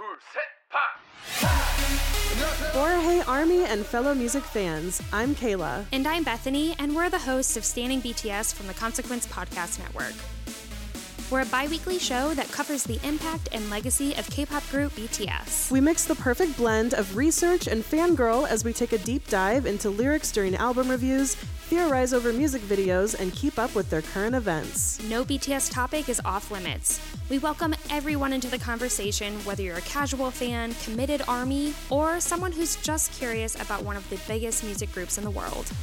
둘, 셋, 파! For Hey Army and fellow music fans, I'm Kayla. And I'm Bethany, and we're the hosts of Standing BTS from the Consequence Podcast Network. We're a bi-weekly show that covers the impact and legacy of K-pop group BTS. We mix the perfect blend of research and fangirl as we take a deep dive into lyrics during album reviews, theorize over music videos, and keep up with their current events. No BTS topic is off limits. We welcome everyone into the conversation, whether you're a casual fan, committed ARMY, or someone who's just curious about one of the biggest music groups in the world.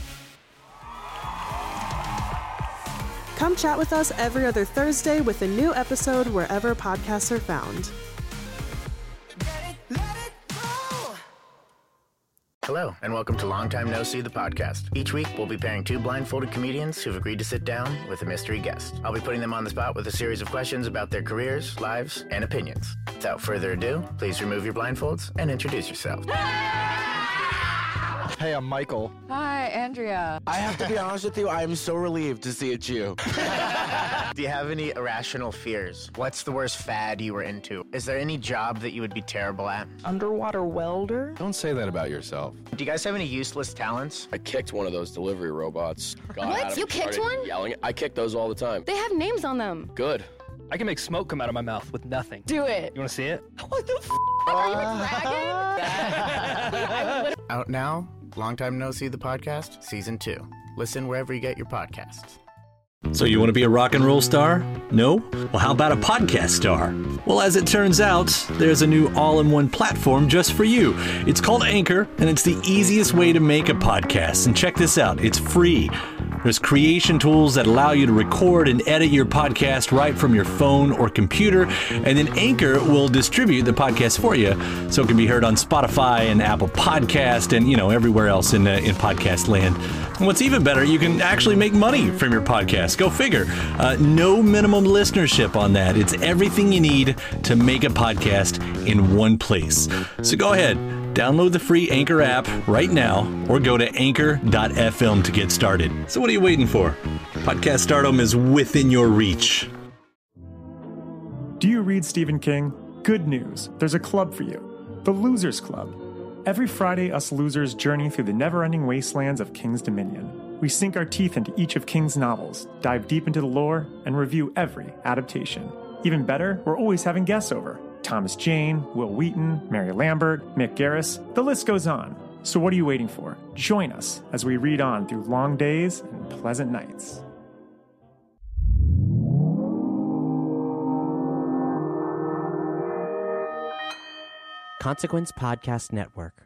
Come chat with us every other Thursday with a new episode wherever podcasts are found. Hello, and welcome to Long Time No See, the podcast. Each week, we'll be pairing two blindfolded comedians who've agreed to sit down with a mystery guest. I'll be putting them on the spot with a series of questions about their careers, lives, and opinions. Without further ado, please remove your blindfolds and introduce yourselves. Hey, I'm Michael. Hi, Andrea. I have to be honest with you, I am so relieved to see it's you. Do you have any irrational fears? What's the worst fad you were into? Is there any job that you would be terrible at? Underwater welder? Don't say that about yourself. Do you guys have any useless talents? I kicked one of those delivery robots. What? You kicked one? Yelling. I kick those all the time. They have names on them. Good. I can make smoke come out of my mouth with nothing. Do it. You want to see it? What the f***? Are you a dragon? Out now, Long Time No See, the podcast, Season 2. Listen wherever you get your podcasts. So you want to be a rock and roll star? No? Well, how about a podcast star? Well, as it turns out, there's a new all-in-one platform just for you. It's called Anchor, and it's the easiest way to make a podcast. And check this out, it's free. There's creation tools that allow you to record and edit your podcast right from your phone or computer, and then Anchor will distribute the podcast for you so it can be heard on Spotify and Apple Podcast and, everywhere else in podcast land. And what's even better, you can actually make money from your podcast. Go figure. No minimum listenership on that. It's everything you need to make a podcast in one place. So go ahead. Download the free Anchor app right now or go to anchor.fm to get started. So what are you waiting for? Podcast stardom is within your reach. Do you read Stephen King? Good news. There's a club for you. The Losers Club. Every Friday, us losers journey through the never-ending wastelands of King's Dominion. We sink our teeth into each of King's novels, dive deep into the lore, and review every adaptation. Even better, we're always having guests over. Thomas Jane, Will Wheaton, Mary Lambert, Mick Garris, the list goes on. So what are you waiting for? Join us as we read on through long days and pleasant nights. Consequence Podcast Network.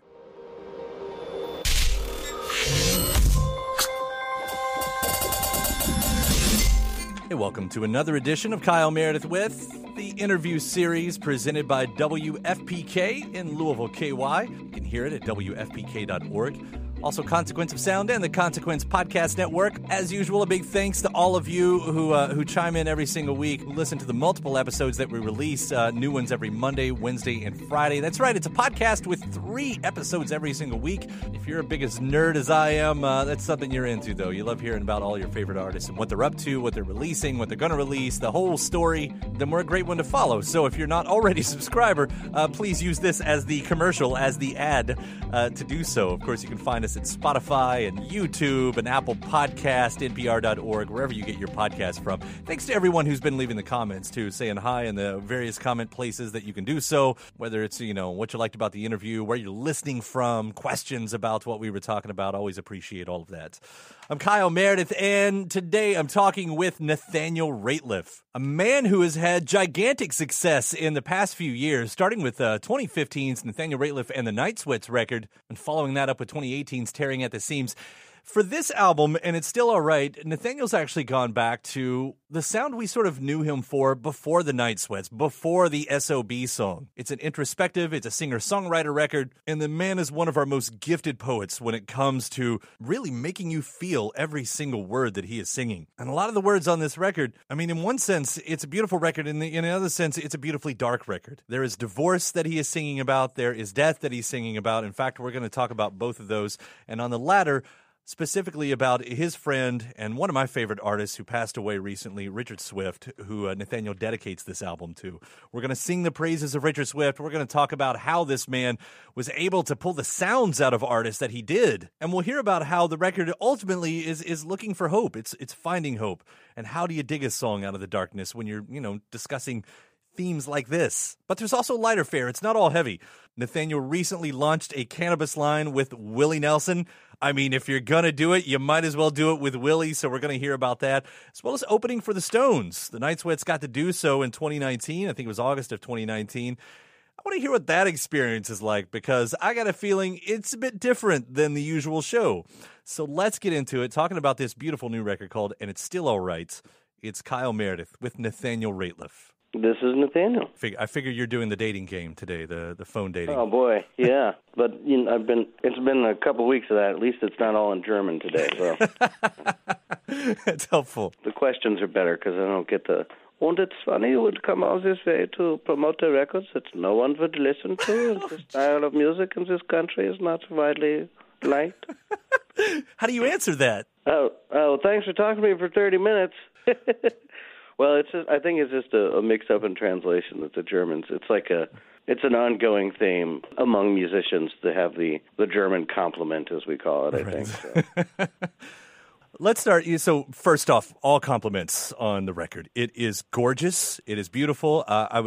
Hey, welcome to another edition of Kyle Meredith with the interview series presented by WFPK in Louisville, KY. You can hear it at WFPK.org. Also, Consequence of Sound and the Consequence Podcast Network. As usual, a big thanks to all of you who chime in every single week, listen to the multiple episodes that we release, new ones every Monday, Wednesday, and Friday. That's right, it's a podcast with 3 episodes every single week. If you're a big as nerd as I am, that's something you're into, though. You love hearing about all your favorite artists and what they're up to, what they're releasing, what they're going to release, the whole story. Then we're a great one to follow. So if you're not already a subscriber, please use this as the commercial, as the ad to do so. Of course, you can find us at Spotify and YouTube and Apple Podcast, NPR.org, wherever you get your podcast from. Thanks to everyone who's been leaving the comments, too, saying hi in the various comment places that you can do so, whether it's, what you liked about the interview, where you're listening from, questions about what we were talking about. Always appreciate all of that. I'm Kyle Meredith, and today I'm talking with Nathaniel Rateliff, a man who has had gigantic success in the past few years, starting with 2015's Nathaniel Rateliff and the Night Sweats record, and following that up with 2018's Tearing at the Seams. For this album, and It's Still Alright, Nathaniel's actually gone back to the sound we sort of knew him for before the Night Sweats, before the S.O.B. song. It's an introspective, it's a singer-songwriter record, and the man is one of our most gifted poets when it comes to really making you feel every single word that he is singing. And a lot of the words on this record, in one sense, it's a beautiful record, in another sense, it's a beautifully dark record. There is divorce that he is singing about, there is death that he's singing about. In fact, we're going to talk about both of those, and on the latter, specifically about his friend and one of my favorite artists who passed away recently, Richard Swift, who Nathaniel dedicates this album to. We're going to sing the praises of Richard Swift. We're going to talk about how this man was able to pull the sounds out of artists that he did. And we'll hear about how the record ultimately is looking for hope. It's finding hope. And how do you dig a song out of the darkness when you're, discussing themes like this? But there's also lighter fare. It's not all heavy. Nathaniel recently launched a cannabis line with Willie Nelson. I mean, if you're going to do it, you might as well do it with Willie, so we're going to hear about that, as well as opening for the Stones. The Night Sweats got to do so in 2019. I think it was August of 2019. I want to hear what that experience is like, because I got a feeling it's a bit different than the usual show. So let's get into it, talking about this beautiful new record called And It's Still All Right. It's Kyle Meredith with Nathaniel Rateliff. This is Nathaniel. I figure you're doing the dating game today, the phone dating. Oh boy, yeah. But it's been a couple weeks of that. At least it's not all in German today. So it's helpful. The questions are better because I don't get the. And it's funny you would come out this way to promote the records that no one would listen to. The style of music in this country is not widely liked. How do you answer that? Oh, thanks for talking to me for 30 minutes. Well, I think it's just a mix-up in translation with the Germans. It's an ongoing theme among musicians to have the German compliment, as we call it, I think. So. Let's start. So first off, all compliments on the record. It is gorgeous. It is beautiful.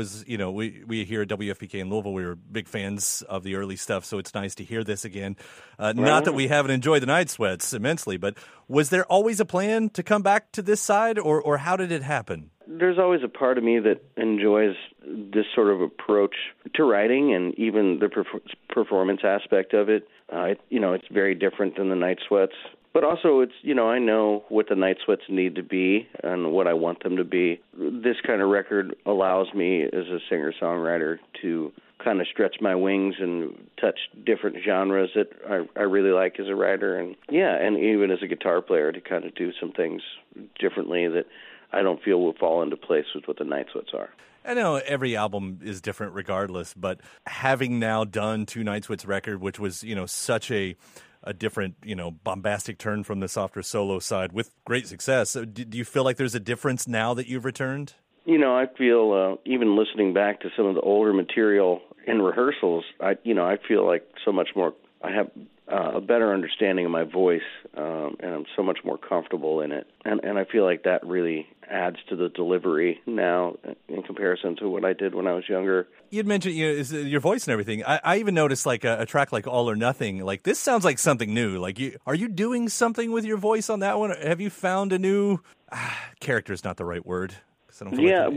We here at WFPK in Louisville, we were big fans of the early stuff, so it's nice to hear this again. Not that we haven't enjoyed the Night Sweats immensely, but was there always a plan to come back to this side, or how did it happen? There's always a part of me that enjoys this sort of approach to writing and even the performance aspect of it. It's very different than the Night Sweats. But also, I know what the Night Sweats need to be and what I want them to be. This kind of record allows me as a singer-songwriter to kind of stretch my wings and touch different genres that I really like as a writer. And even as a guitar player to kind of do some things differently that I don't feel will fall into place with what the Night Sweats are. I know every album is different regardless, but having now done two Night Sweats record, which was, such a different, bombastic turn from the softer solo side with great success. So do you feel like there's a difference now that you've returned? I feel even listening back to some of the older material in rehearsals, I feel like so much more, I have a better understanding of my voice, and I'm so much more comfortable in it. And I feel like that really adds to the delivery now in comparison to what I did when I was younger. You'd mentioned your voice and everything. I even noticed like a track like All or Nothing. Like this sounds like something new. Like are you doing something with your voice on that one? Have you found a new character? Is not the right word. That's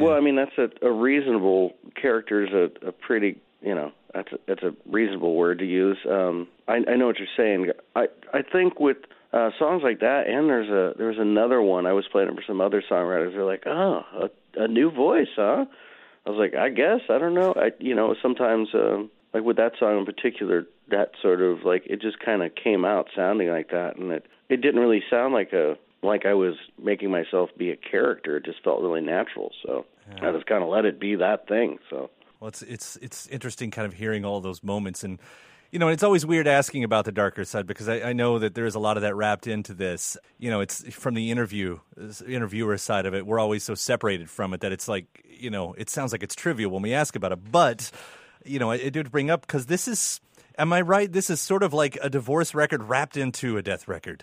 a reasonable character is a pretty that's a reasonable word to use. I know what you're saying. I think with songs like that, and there's another one I was playing for some other songwriters. They're like, a new voice, huh? I was like, I guess, I don't know. Sometimes like with that song in particular, that sort of like it just kind of came out sounding like that, and it didn't really sound like I was making myself be a character. It just felt really natural. So I just kind of let it be that thing. So. Well, it's interesting kind of hearing all those moments. And, it's always weird asking about the darker side because I know that there's a lot of that wrapped into this. It's from the interviewer side of it. We're always so separated from it that it's like, it sounds like it's trivial when we ask about it. But, I did bring up because this is, am I right? This is sort of like a divorce record wrapped into a death record.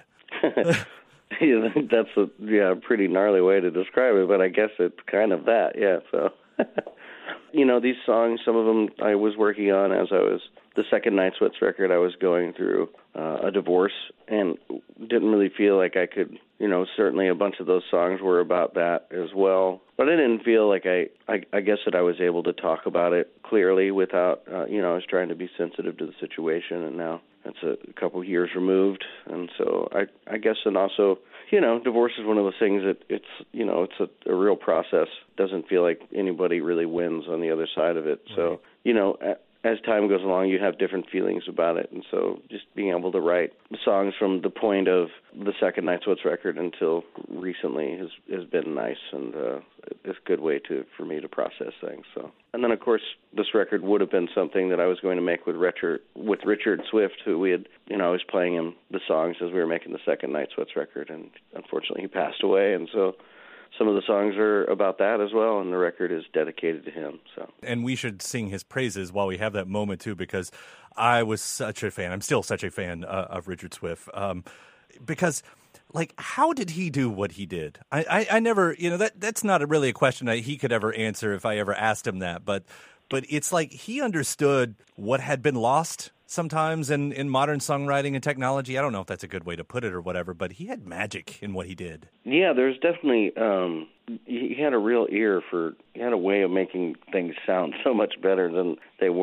That's a pretty gnarly way to describe it, but I guess it's kind of that, yeah, so... these songs, some of them I was working on as I was, the second Night Sweats record, I was going through a divorce and didn't really feel like I could, certainly a bunch of those songs were about that as well. But I didn't feel like I guess that I was able to talk about it clearly without, I was trying to be sensitive to the situation, and now it's a couple years removed. And so I guess, and also, divorce is one of those things that it's a real process. Doesn't feel like anybody really wins on the other side of it. Right. So, as time goes along, you have different feelings about it. And so just being able to write songs from the point of the second Night Sweats record until recently has been nice, and it's a good way for me to process things. So, and then, of course, this record would have been something that I was going to make with Richard Swift, who we had, I was playing him the songs as we were making the second Night Sweats record, and unfortunately he passed away, and so some of the songs are about that as well, and the record is dedicated to him. So, and we should sing his praises while we have that moment too, because I was such a fan. I'm still such a fan of Richard Swift, because, like, how did he do what he did? I never, that's not really a question that he could ever answer if I ever asked him that. But it's like he understood what had been lost sometimes in modern songwriting and technology. I don't know if that's a good way to put it or whatever, but he had magic in what he did. Yeah, there's definitely, he had a real ear he had a way of making things sound so much better than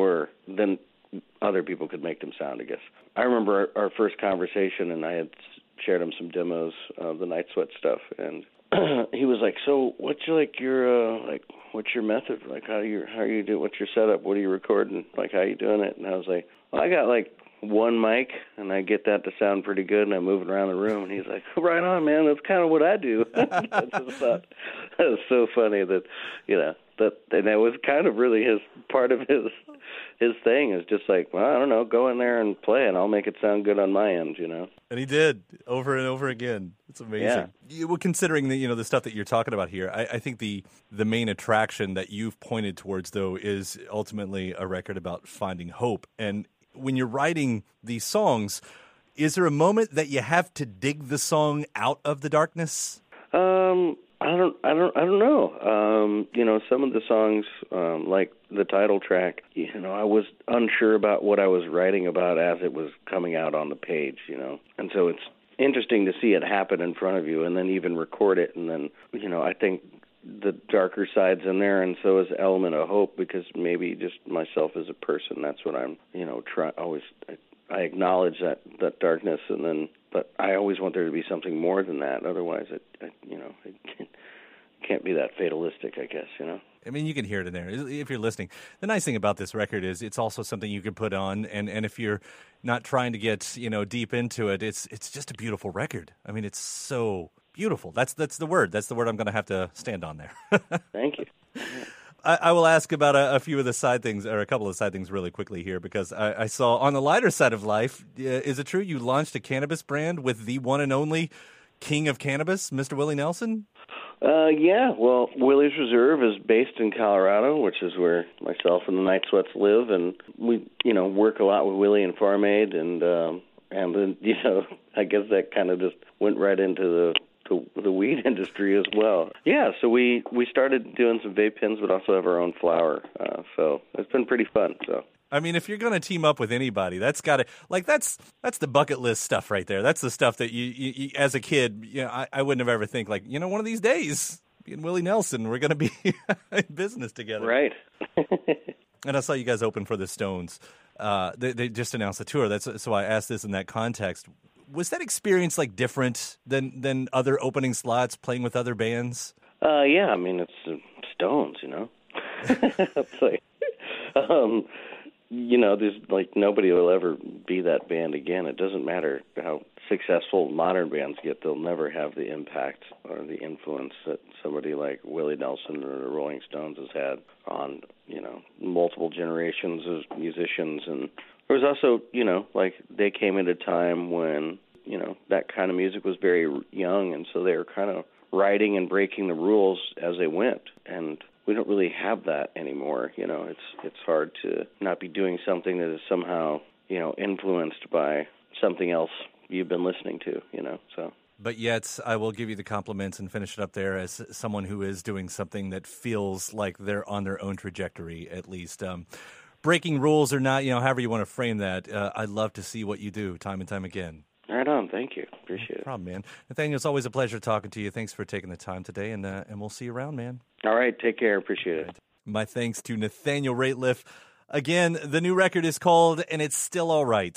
other people could make them sound, I guess. I remember our first conversation, and I had shared him some demos of the Night Sweat stuff, and he was like, "So, what's your method? Like, how you do? What's your setup? What are you recording? Like, how you doing it?" And I was like, "Well, I got like one mic, and I get that to sound pretty good, and I move it around the room." And he's like, "Right on, man. That's kind of what I do." I just thought that was so funny that, and that was kind of really part of his thing, is just like, well, I don't know, go in there and play, and I'll make it sound good on my end, And he did over and over again. It's amazing. Yeah. Well, considering the stuff that you're talking about here, I think the main attraction that you've pointed towards, though, is ultimately a record about finding hope. And when you're writing these songs, is there a moment that you have to dig the song out of the darkness? I don't know. Some of the songs, like the title track, I was unsure about what I was writing about as it was coming out on the page, And so it's interesting to see it happen in front of you and then even record it. And then, I think the darker side's in there, and so is the element of hope, because maybe just myself as a person, that's what I'm, I acknowledge that darkness, but I always want there to be something more than that. Otherwise, it can't be that fatalistic, I guess, I mean, you can hear it in there if you're listening. The nice thing about this record is it's also something you can put on, and if you're not trying to get deep into it, it's just a beautiful record. I mean, it's so beautiful. That's the word. That's the word I'm going to have to stand on there. Thank you. I will ask about a few of the side things, or a couple of side things really quickly here, because I saw on the lighter side of life, is it true you launched a cannabis brand with the one and only king of cannabis, Mr. Willie Nelson? Yeah. Well, Willie's Reserve is based in Colorado, which is where myself and the Night Sweats live, and we, work a lot with Willie and Farm Aid, and then, I guess that kind of just went right into the weed industry as well. Yeah, so we started doing some vape pens, but also have our own flower. So it's been pretty fun. So. I mean, if you're going to team up with anybody, that's got to, like, that's the bucket list stuff right there. That's the stuff that you as a kid, I wouldn't have ever think, like, one of these days, me and Willie Nelson, we're going to be in business together. Right. And I saw you guys open for the Stones. They just announced a tour. So I asked this in that context. Was that experience like different than other opening slots, playing with other bands? Yeah, I mean, it's Stones, It's like, there's like nobody will ever be that band again. It doesn't matter how successful modern bands get; they'll never have the impact or the influence that somebody like Willie Nelson or the Rolling Stones has had on multiple generations of musicians. And there was also like they came at a time when that kind of music was very young, and so they were kind of writing and breaking the rules as they went. And we don't really have that anymore. It's hard to not be doing something that is somehow, influenced by something else you've been listening to, so. But yet, I will give you the compliments and finish it up there as someone who is doing something that feels like they're on their own trajectory, at least. Breaking rules or not, however you want to frame that, I'd love to see what you do time and time again. Right on. Thank you. Appreciate it. No problem, man. Nathaniel, it's always a pleasure talking to you. Thanks for taking the time today, and we'll see you around, man. All right. Take care. Appreciate it. My thanks to Nathaniel Rateliff. Again, the new record is called And It's Still All Right.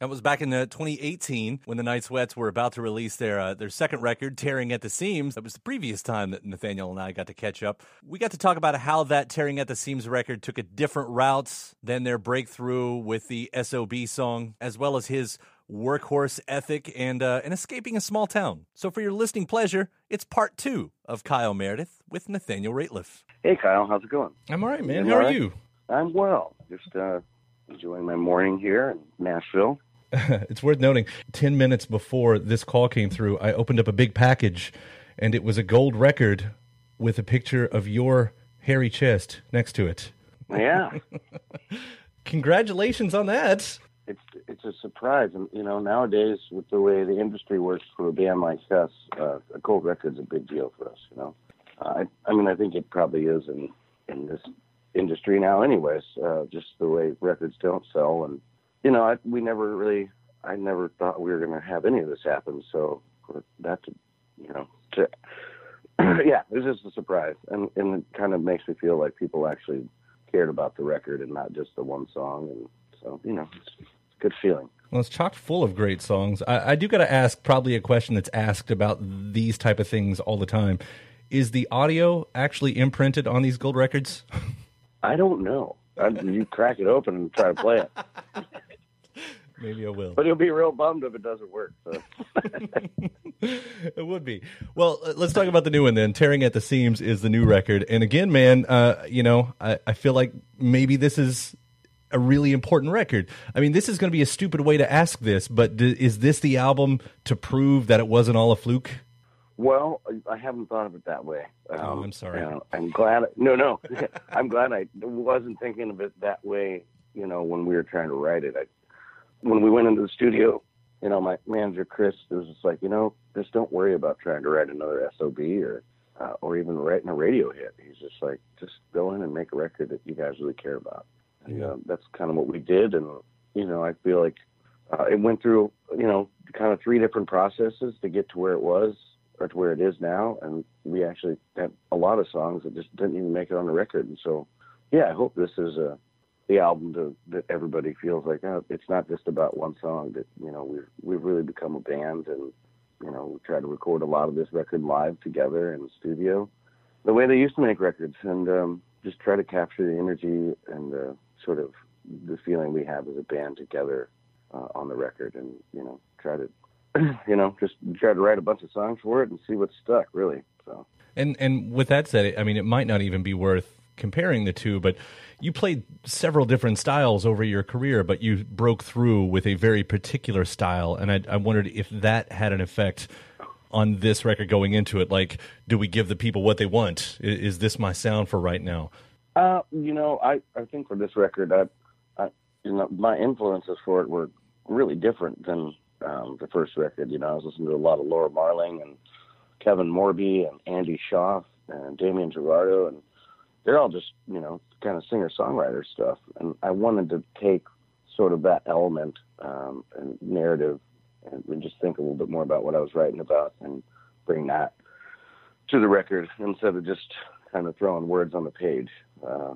That was back in 2018 when the Night Sweats were about to release their second record, Tearing at the Seams. That was the previous time that Nathaniel and I got to catch up. We got to talk about how that Tearing at the Seams record took a different route than their breakthrough with the SOB song, as well as his workhorse ethic and escaping a small town. So for your listening pleasure, it's part 2 of Kyle Meredith with Nathaniel Rateliff. Hey, Kyle. How's it going? I'm all right, man. How are you? I'm well. Just enjoying my morning here in Nashville. It's worth noting, 10 minutes before this call came through, I opened up a big package, and it was a gold record with a picture of your hairy chest next to it. Yeah. Congratulations on that. It's a surprise. And, nowadays, with the way the industry works for a band like us, a gold record's a big deal for us, I think it probably is in this industry now anyways, just the way records don't sell. And, I never thought we were going to have any of this happen. So for that it was just a surprise. And it kind of makes me feel like people actually cared about the record and not just the one song. And so, it's a good feeling. Well, it's chock full of great songs. I do got to ask probably a question that's asked about these type of things all the time. Is the audio actually imprinted on these gold records? I don't know. You crack it open and try to play it. Maybe I will. But you'll be real bummed if it doesn't work. So. It would be. Well, let's talk about the new one then. Tearing at the Seams is the new record. And again, man, I feel like maybe this is a really important record. I mean, this is going to be a stupid way to ask this, but is this the album to prove that it wasn't all a fluke? Well, I haven't thought of it that way. I'm sorry. I'm glad. No. I'm glad I wasn't thinking of it that way, when we were trying to write it. When we went into the studio, my manager, Chris, was just like, just don't worry about trying to write another SOB or even writing a radio hit. He's just like, just go in and make a record that you guys really care about. And that's kind of what we did. And, I feel like it went through, kind of 3 different processes to get to where it was or to where it is now. And we actually had a lot of songs that just didn't even make it on the record. And so, I hope this is the album that everybody feels like, it's not just about one song, that, we've really become a band, and, we try to record a lot of this record live together in the studio, the way they used to make records, and just try to capture the energy and sort of the feeling we have as a band together on the record, and, try to, just try to write a bunch of songs for it and see what's stuck, really. So. And with that said, I mean, it might not even be worth comparing the two, but you played several different styles over your career, but you broke through with a very particular style, and I wondered if that had an effect on this record going into it. Like, do we give the people what they want? Is this my sound for right now? I think for this record, my influences for it were really different than the first record. I was listening to a lot of Laura Marling and Kevin Morby and Andy Schaaf and Damian Gerardo, and they're all just, kind of singer-songwriter stuff. And I wanted to take sort of that element and narrative and just think a little bit more about what I was writing about and bring that to the record instead of just kind of throwing words on the page. So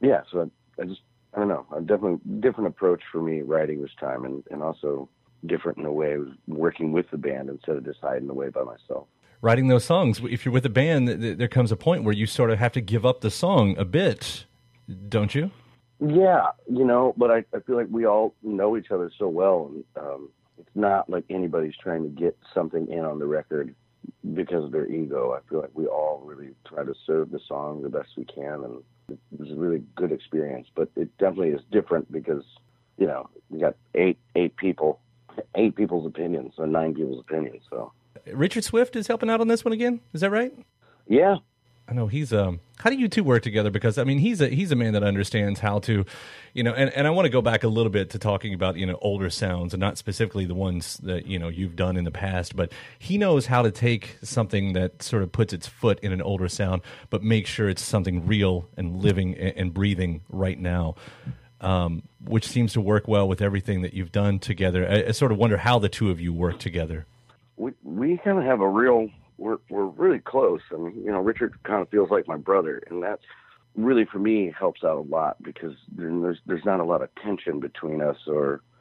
I don't know, a definitely different approach for me writing this time, and also different in a way of working with the band instead of just hiding away by myself. Writing those songs, if you're with a band, there comes a point where you sort of have to give up the song a bit, don't you? Yeah, but I feel like we all know each other so well, and it's not like anybody's trying to get something in on the record because of their ego. I feel like we all really try to serve the song the best we can, and it was a really good experience. But it definitely is different because, you got eight people's opinions, or 9 people's opinions, so. Richard Swift is helping out on this one again. Is that right? Yeah. I know he's how do you two work together? Because I mean, he's a man that understands how to, and I want to go back a little bit to talking about, older sounds, and not specifically the ones that, you've done in the past, but he knows how to take something that sort of puts its foot in an older sound, but make sure it's something real and living and breathing right now. Which seems to work well with everything that you've done together. I sort of wonder how the two of you work together. We kind of have we're really close. I mean, Richard kind of feels like my brother, and that's really, for me, helps out a lot because there's not a lot of tension between us or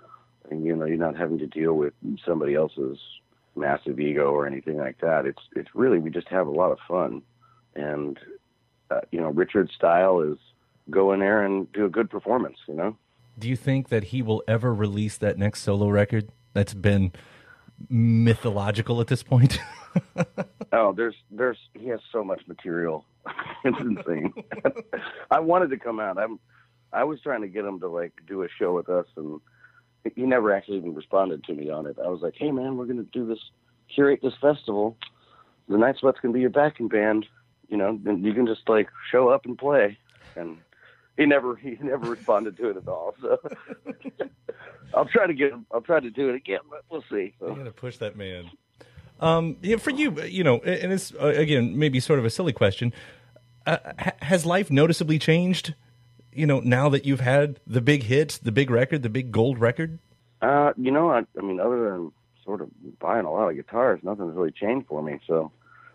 and you're not having to deal with somebody else's massive ego or anything like that. It's really, we just have a lot of fun. And Richard's style is go in there and do a good performance. Do you think that he will ever release that next solo record that's been mythological at this point? Oh, he has so much material. It's insane. I wanted to come out. I was trying to get him to do a show with us, and he never actually even responded to me on it. I was like, hey man, we're going to do this, curate this festival. The Night Sweats can be your backing band. And you can just show up and play. And he never responded to it at all. So I'll try to do it again, but we'll see. So. You got to push that man. For you, and it's again maybe sort of a silly question. Has life noticeably changed? Now that you've had the big hit, the big record, the big gold record. I mean, other than sort of buying a lot of guitars, nothing's really changed for me. So,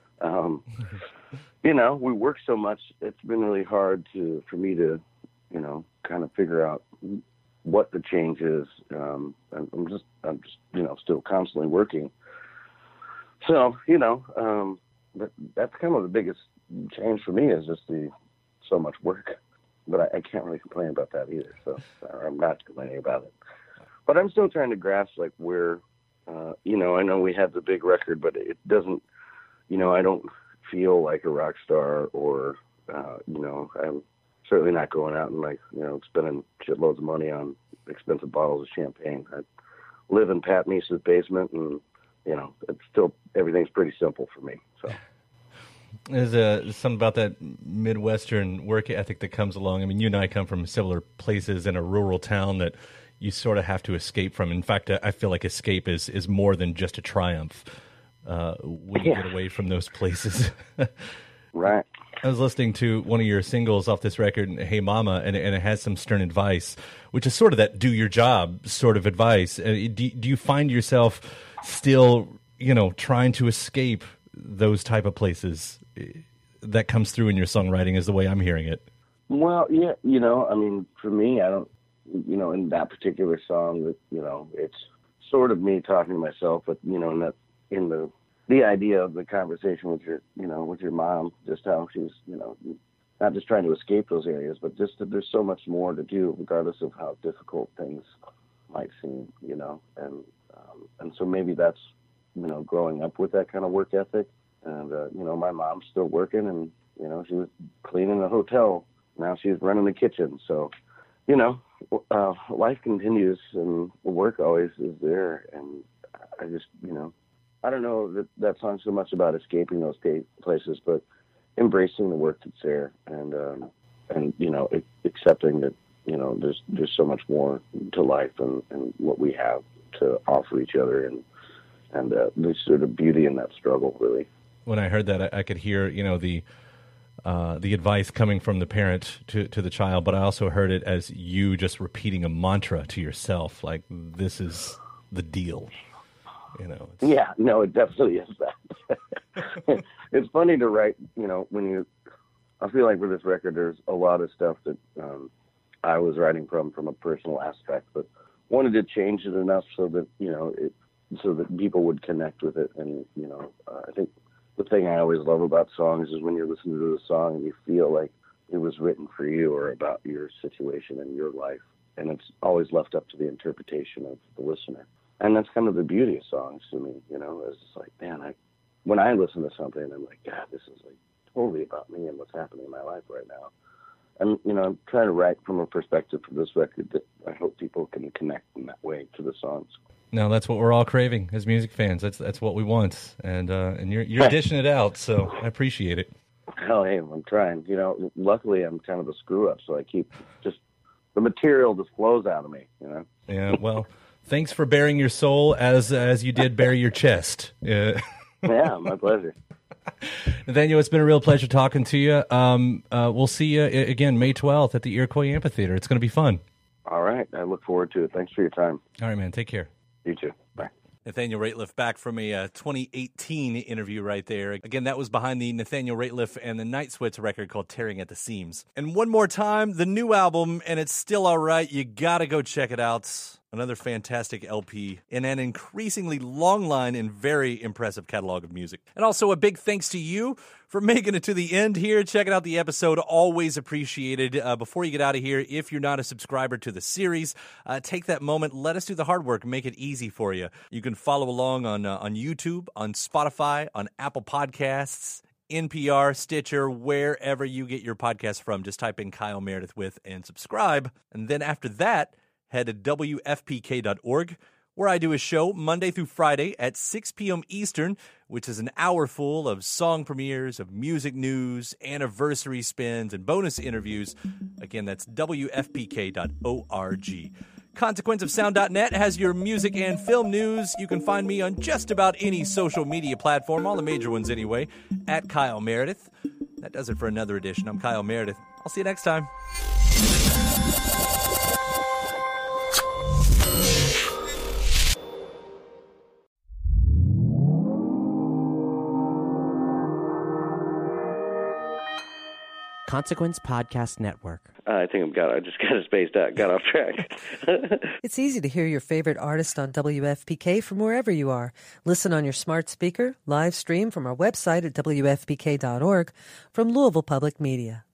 we work so much. It's been really hard for me to, kind of figure out what the change is. I'm just still constantly working. So, that's kind of the biggest change for me is just so much work. But I can't really complain about that either. So I'm not complaining about it. But I'm still trying to grasp where, I know we had the big record, but it doesn't, I don't feel like a rock star or, I'm certainly not going out and spending shitloads of money on expensive bottles of champagne. I live in Pat Meese's basement and, it's still, everything's pretty simple for me. So. There's something about that Midwestern work ethic that comes along. I mean, you and I come from similar places in a rural town that you sort of have to escape from. In fact, I feel like escape is more than just a triumph when you get away from those places. Right. I was listening to one of your singles off this record, Hey Mama, and it has some stern advice, which is sort of that do your job sort of advice. Do you find yourself still, trying to escape those type of places? That comes through in your songwriting is the way I'm hearing it. Well, yeah, I mean, for me, I don't, in that particular song, it's sort of me talking to myself, but, in the idea of the conversation with your mom, just how she's, not just trying to escape those areas, but just that there's so much more to do, regardless of how difficult things might seem, and so maybe that's, growing up with that kind of work ethic. And, my mom's still working and, she was cleaning the hotel. Now she's running the kitchen. So, life continues and work always is there. And I just, I don't know that song's so much about escaping those places, but embracing the work that's there and accepting that, there's so much more to life and what we have to offer each other. And there's sort of beauty in that struggle, really. When I heard that, I could hear, the advice coming from the parent to the child, but I also heard it as you just repeating a mantra to yourself, like, this is the deal. Yeah, no, it definitely is that. It's funny to write, I feel like with this record, there's a lot of stuff that I was writing from a personal aspect, but wanted to change it enough so that, so that people would connect with it. And, I think the thing I always love about songs is when you're listening to the song and you feel like it was written for you or about your situation and your life. And it's always left up to the interpretation of the listener. And that's kind of the beauty of songs to me, it's just like, man, when I listen to something, I'm like, God, this is totally about me and what's happening in my life right now. And, I'm trying to write from a perspective for this record that I hope people can connect in that way to the songs. No, that's what we're all craving as music fans. That's what we want, and you're dishing it out, so I appreciate it. Oh, hey, I'm trying. Luckily I'm kind of a screw up, so I keep just the material just flows out of me. Yeah, well, thanks for bearing your soul as you did bare your chest. Yeah, my pleasure. Nathaniel, it's been a real pleasure talking to you. We'll see you again May 12th at the Iroquois Amphitheater. It's going to be fun. All right, I look forward to it. Thanks for your time. All right, man. Take care. You too. Bye. Nathaniel Rateliff back from a 2018 interview right there. Again, that was behind the Nathaniel Rateliff and the Night Sweats record called Tearing at the Seams. And one more time, the new album, and it's still all right. You got to go check it out. Another fantastic LP in an increasingly long line and very impressive catalog of music. And also a big thanks to you for making it to the end here. Checking out the episode, always appreciated. Before you get out of here, if you're not a subscriber to the series, take that moment, let us do the hard work, make it easy for you. You can follow along on YouTube, on Spotify, on Apple Podcasts, NPR, Stitcher, wherever you get your podcast from. Just type in Kyle Meredith with and subscribe. And then after that, head to WFPK.org, where I do a show Monday through Friday at 6 p.m. Eastern, which is an hour full of song premieres, of music news, anniversary spins, and bonus interviews. Again, that's WFPK.org. ConsequenceOfSound.net has your music and film news. You can find me on just about any social media platform, all the major ones anyway, at Kyle Meredith. That does it for another edition. I'm Kyle Meredith. I'll see you next time. Consequence Podcast Network. I think I just got spaced out, got off track. It's easy to hear your favorite artist on WFPK from wherever you are. Listen on your smart speaker, live stream from our website at WFPK.org from Louisville Public Media.